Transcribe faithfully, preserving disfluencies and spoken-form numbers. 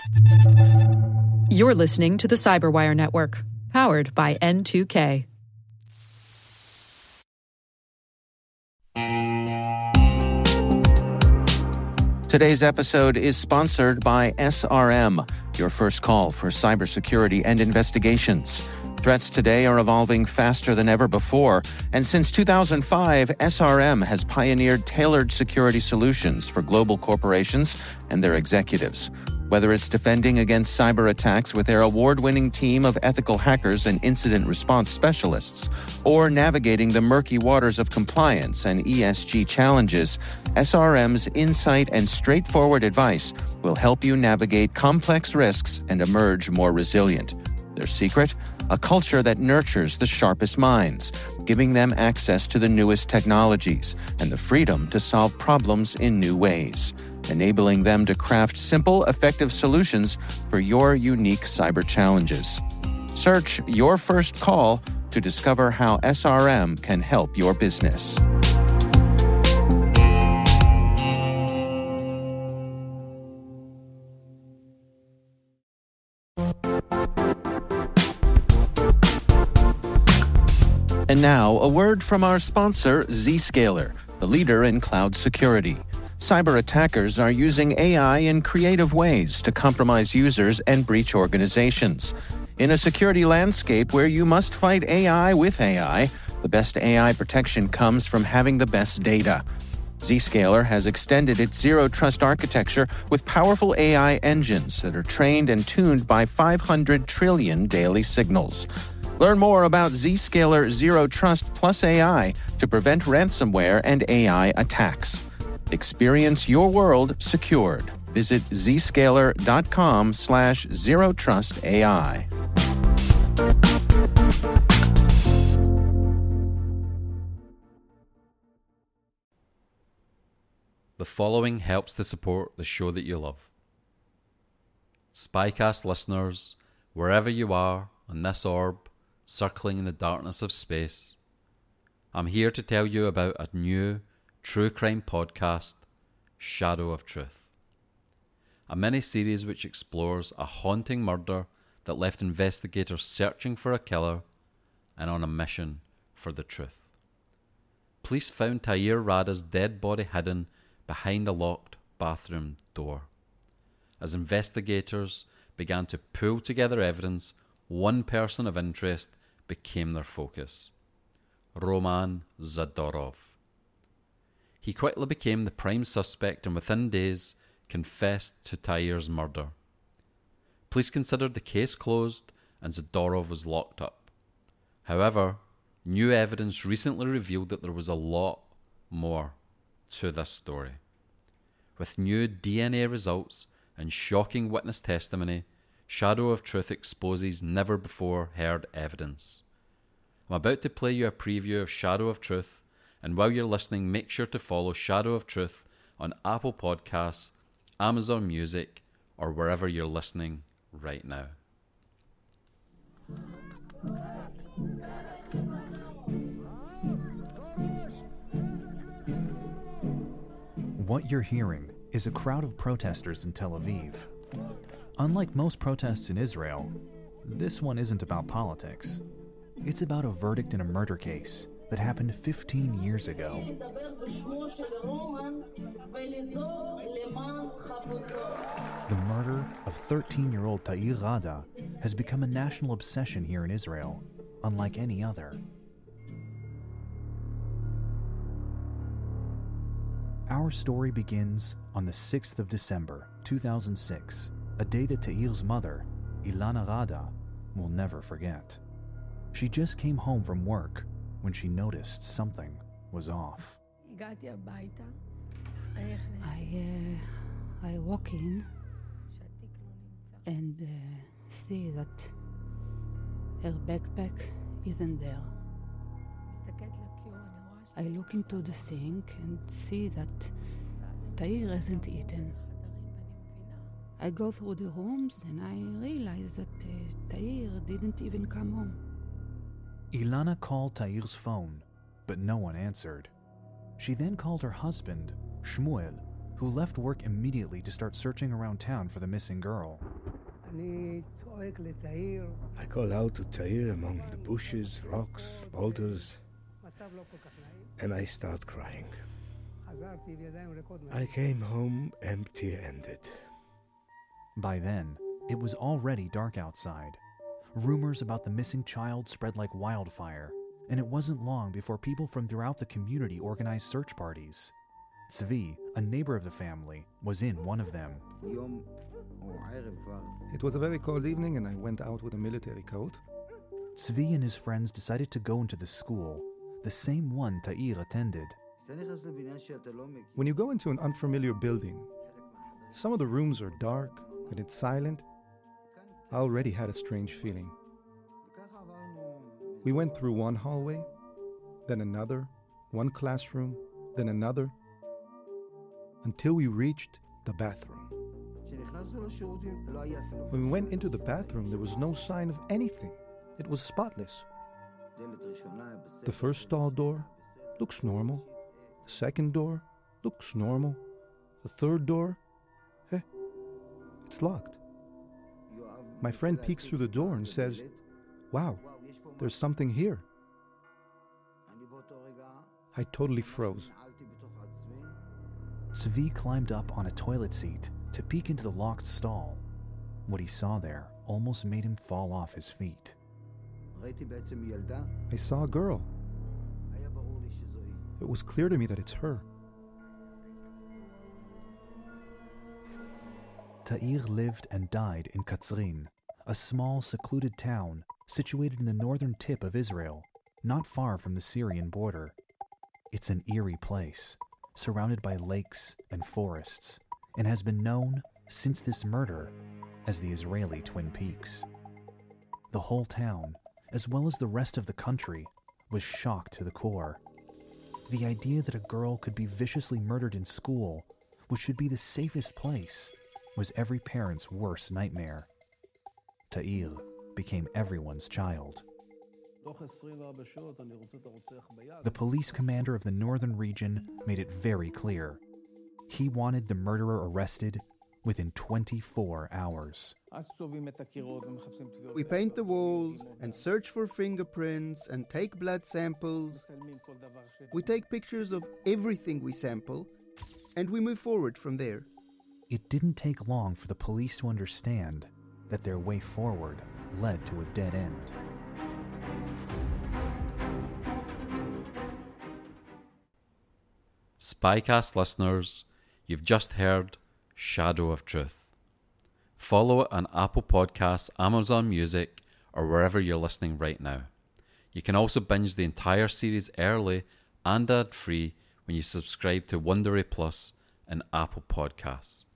You're listening to the Cyberwire Network, powered by N two K. Today's episode is sponsored by S R M, your first call for cybersecurity and investigations. Threats today are evolving faster than ever before, and since two thousand five, S R M has pioneered tailored security solutions for global corporations and their executives. Whether it's defending against cyber attacks with their award-winning team of ethical hackers and incident response specialists, or navigating the murky waters of compliance and E S G challenges, S R M's insight and straightforward advice will help you navigate complex risks and emerge more resilient. Their secret? A culture that nurtures the sharpest minds, giving them access to the newest technologies and the freedom to solve problems in new ways, enabling them to craft simple, effective solutions for your unique cyber challenges. Search Your First Call to discover how S R M can help your business. And now, a word from our sponsor, Zscaler, the leader in cloud security. Cyber attackers are using A I in creative ways to compromise users and breach organizations. In a security landscape where you must fight A I with A I, the best A I protection comes from having the best data. Zscaler has extended its Zero Trust architecture with powerful A I engines that are trained and tuned by five hundred trillion daily signals. Learn more about Zscaler Zero Trust Plus A I to prevent ransomware and A I attacks. Experience your world secured. Visit zscaler.com slash zero trust AI. The following helps to support the show that you love. Spycast listeners, wherever you are on this orb, circling in the darkness of space, I'm here to tell you about a new true crime podcast, Shadow of Truth. A mini-series which explores a haunting murder that left investigators searching for a killer and on a mission for the truth. Police found Thair Radha's dead body hidden behind a locked bathroom door. As investigators began to pull together evidence, one person of interest became their focus: Roman Zadorov. He quickly became the prime suspect and within days confessed to Thair's murder. Police considered the case closed and Zadorov was locked up. However, new evidence recently revealed that there was a lot more to this story. With new D N A results and shocking witness testimony, Shadow of Truth exposes never-before-heard evidence. I'm about to play you a preview of Shadow of Truth, and while you're listening, make sure to follow Shadow of Truth on Apple Podcasts, Amazon Music, or wherever you're listening right now. What you're hearing is a crowd of protesters in Tel Aviv. Unlike most protests in Israel, this one isn't about politics. It's about a verdict in a murder case that happened fifteen years ago. The murder of thirteen-year-old Thair Radha has become a national obsession here in Israel, unlike any other. Our story begins on the sixth of December, two thousand six, a day that Thair's mother, Ilana Radha, will never forget. She just came home from work when she noticed something was off. I, uh, I walk in and uh, see that her backpack isn't there. I look into the sink and see that Thair hasn't eaten. I go through the rooms and I realize that uh, Thair didn't even come home. Ilana called Thair's phone, but no one answered. She then called her husband, Shmuel, who left work immediately to start searching around town for the missing girl. I called out to Tair among the bushes, rocks, boulders, and I start crying. I came home empty-handed. By then, it was already dark outside. Rumors about the missing child spread like wildfire, and it wasn't long before people from throughout the community organized search parties. Tzvi, a neighbor of the family, was in one of them. It was a very cold evening and I went out with a military coat. Tzvi and his friends decided to go into the school, the same one Tair attended. When you go into an unfamiliar building, some of the rooms are dark and it's silent. I already had a strange feeling. We went through one hallway, then another, one classroom, then another, until we reached the bathroom. When we went into the bathroom, there was no sign of anything. It was spotless. The first stall door looks normal. The second door looks normal. The third door, eh, it's locked. My friend peeks through the door and says, "Wow, there's something here." I totally froze. Tzvi climbed up on a toilet seat to peek into the locked stall. What he saw there almost made him fall off his feet. I saw a girl. It was clear to me that it's her. Tair lived and died in Katzrin, a small, secluded town situated in the northern tip of Israel, not far from the Syrian border. It's an eerie place, surrounded by lakes and forests, and has been known since this murder as the Israeli Twin Peaks. The whole town, as well as the rest of the country, was shocked to the core. The idea that a girl could be viciously murdered in school, which should be the safest place, was every parent's worst nightmare. Tair became everyone's child. The police commander of the northern region made it very clear. He wanted the murderer arrested within twenty-four hours. We paint the walls and search for fingerprints and take blood samples. We take pictures of everything we sample and we move forward from there. It didn't take long for the police to understand that their way forward led to a dead end. Spycast listeners, you've just heard Shadow of Truth. Follow it on Apple Podcasts, Amazon Music, or wherever you're listening right now. You can also binge the entire series early and ad-free when you subscribe to Wondery Plus and Apple Podcasts.